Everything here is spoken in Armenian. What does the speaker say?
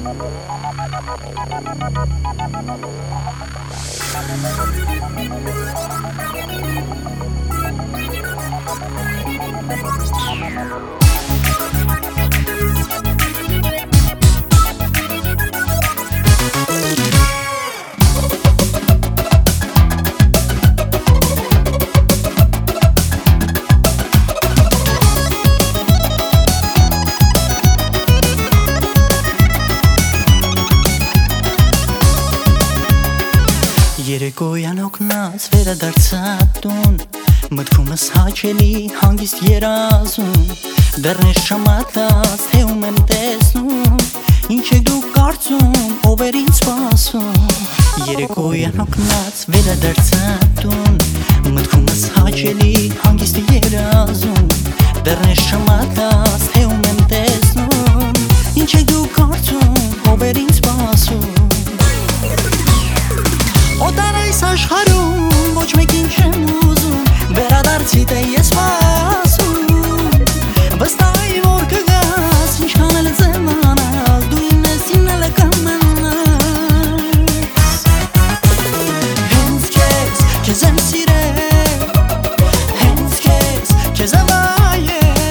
Երեկոյան օգնած վերադարձած տուն, մտքումս հաչելի հանգիստ երազում, դեռնես չամատած թե ում եմ տեսնում, ինչ եք դուք կարծում, ով էր ինձ սպասում։ Երեկոյան օգնած վերադարձած տուն, մտքումս հաչելի հանգիստ երազում, դեռնես չամատած թե ում եմ տեսնում, ինչ եք դուք կարծում, ով էր ինձ սպասում։ Օտար այս աշխարհում